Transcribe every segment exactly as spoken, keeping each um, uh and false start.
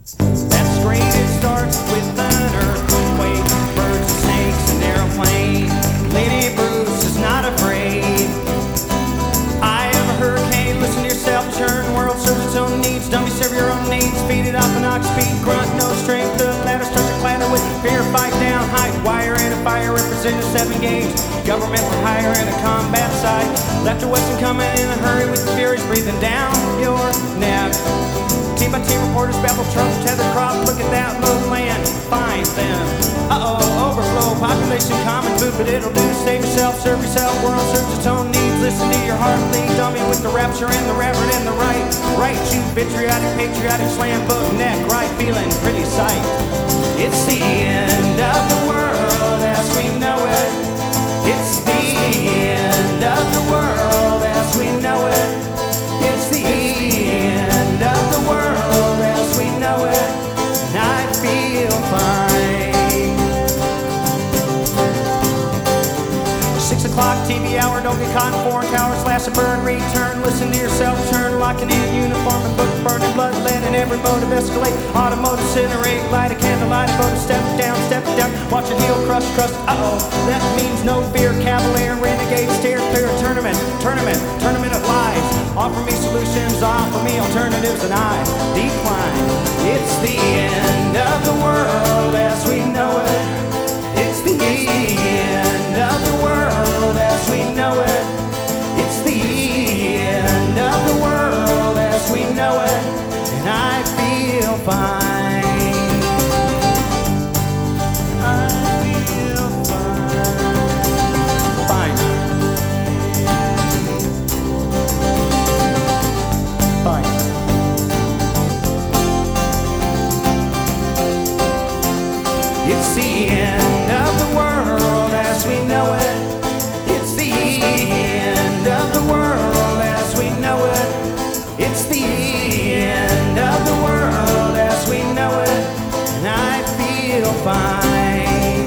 That scream, it starts with an earthquake, birds and snakes and airplane. Lady Bruce is not afraid. I have a hurricane, listen to yourself, churn. World serves its own needs, dummy serve your own needs. Feed it off an ox speed, grunt, no strength. The ladder starts to clatter with fear, fight down, height, wire and a fire, representing seven gauge. Government for hire and a combat site. Left or western coming in a hurry with the furies breathing down your neck. Team by team reporters babble, trouble, tether crop. Look at that low land, find them. Uh-oh, overflow, population, common food, but it'll do. Save yourself, serve yourself, world serves its own needs. Listen to your heart bleed, dummy with the rapture and the reverend and the right. Right, you vitriolic, patriotic, slam book, neck, right, feeling pretty sight. It's the end of the world as we know it. It's the end of the world as we know it. It's the end of the world as we know it. And I feel fine. Six o'clock T V hour, don't get caught in foreign tower. Slash a burn, return, listen to yourself, turn. Locking in uniform and book, burning blood, lead in every motive escalate. Automotive incinerate, light a candle, light a photo, step down, step down. Watch your heel crush, crust, uh-oh. That means no fear, cavalier, renegade, steer clear. Tournament, tournament, tournament of lies. Offer me solutions, offer me alternatives, and I decline. It's the end of the world as we know it. It's the end of the world as we know it. It's the end of the world as we know it. And I feel fine. I feel fine. Fine. Fine. It's the end of the world as we know it. It's the end of the world as we know it. It's the end of the world as we know it. And I feel fine.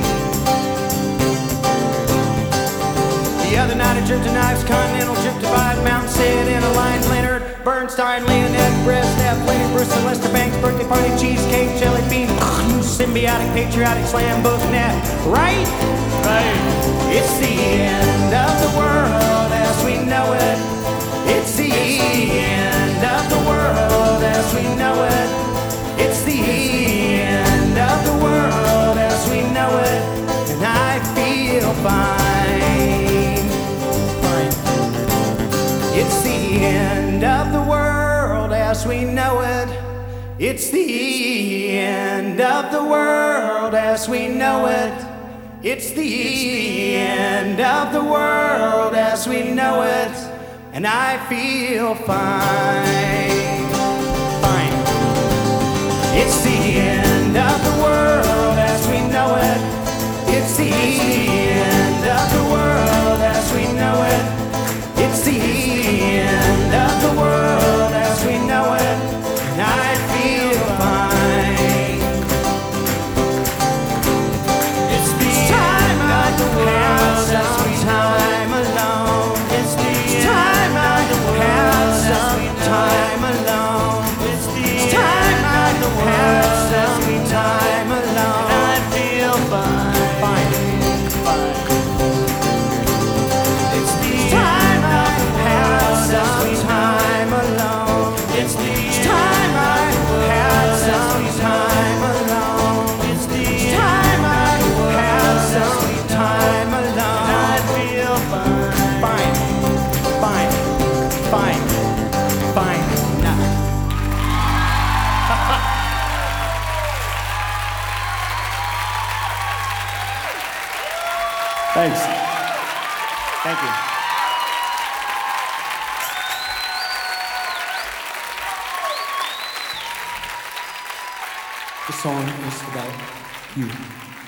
The other night I dripped to knives, continental drip divide, mountain sit in a line, Leonard Bernstein, Leonette, Brezhnev, Lady Bruce and Lester Banks, birthday party, cheesecake, jelly bean, symbiotic, patriotic, slam book, net, right? Right. It's the end of the world as we know it. It's the end of the world as we know it. It's the end of the world as we know it. And I feel fine. Fine. It's the end of the world as we know it. It's the end of the world as we know it. It's the end of the world as we know it. And I feel fine. Fine. It's the end of the world as we know it. It's the end of the world as we know it. It's the end of the world as we know it. And I feel fine. It's the time out the world as we time alone. It's the time out the world as we time alone. It's the time out the world as we time alone. And I feel fine. Fine. Fine. It's the time out the world as we time alone. It's the time out the world as we time alone. It's the time out the world as we time alone. And I feel fine. Fine. Fine. Fine. Fine. Nah. Thanks. Thank you. This song is about you.